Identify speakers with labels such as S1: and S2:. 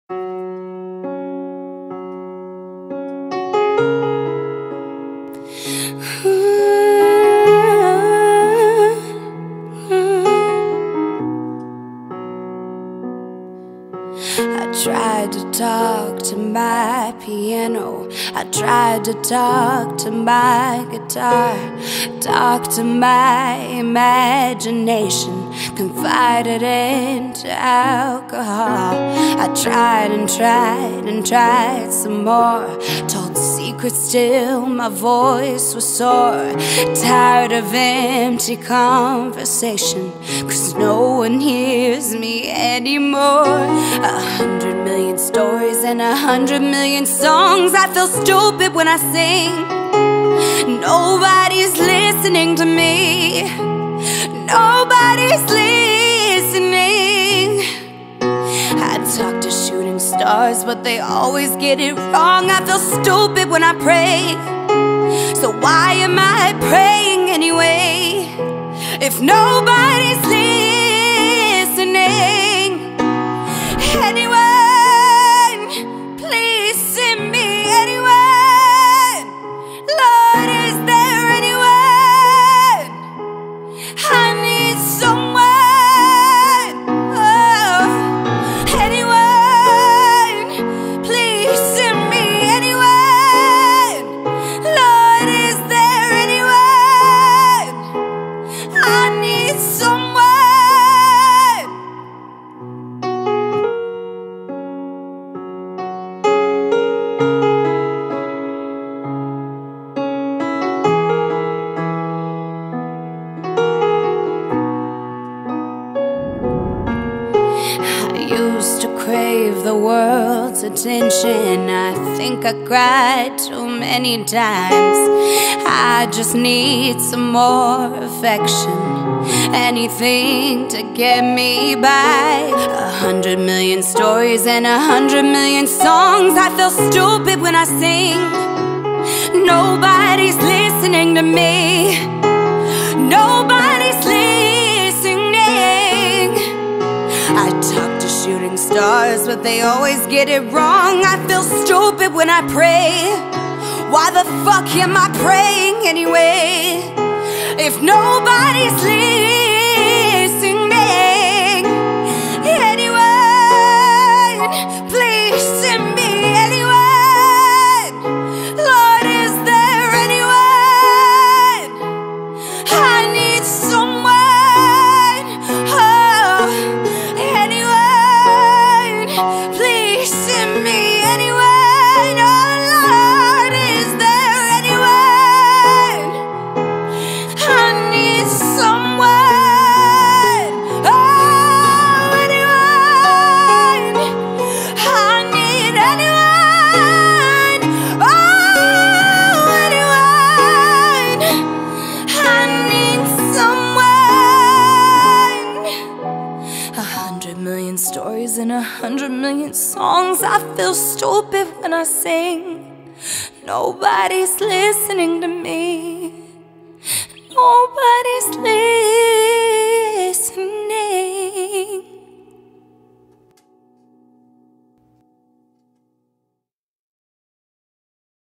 S1: I tried to talk to my piano, I tried to talk to my guitar, talk to my imagination, confided into alcohol. I tried and tried and tried some more, told secrets till my voice was sore. Tired of empty conversation, 'cause no one hears me anymore. 100 million stories and 100 million songs. I feel stupid when I sing. Nobody's listening to me. Nobody's listening. I talk to shooting stars, but they always get it wrong. I feel stupid when I pray. So why am I praying anyway? If nobody's listening, anyone, please send me anyone. Lord, is there anyone? I need someone. Oh, anyone, please send me anyone. Lord, is there anyone? I need someone. I used to crave the world's attention. I think I cried too many times. I just need some more affection, anything to get me by. 100 million stories and 100 million songs. I feel stupid when I sing. Nobody's listening to me. Nobody's listening. I talk to shooting stars, but they always get it wrong. I feel stupid when I pray. Why the fuck am I praying anyway? If nobody's listening, anyone, please send me anyone. Lord, is there anyone? I need someone. Oh, anyone, please send me anyone. Oh Lord, is there anyone? I need someone. Oh, anyone, I need anyone. Oh, anyone, I need someone. 100 million stories and 100 million songs. I feel stupid when I sing. Nobody's listening to me. Nobody's listening.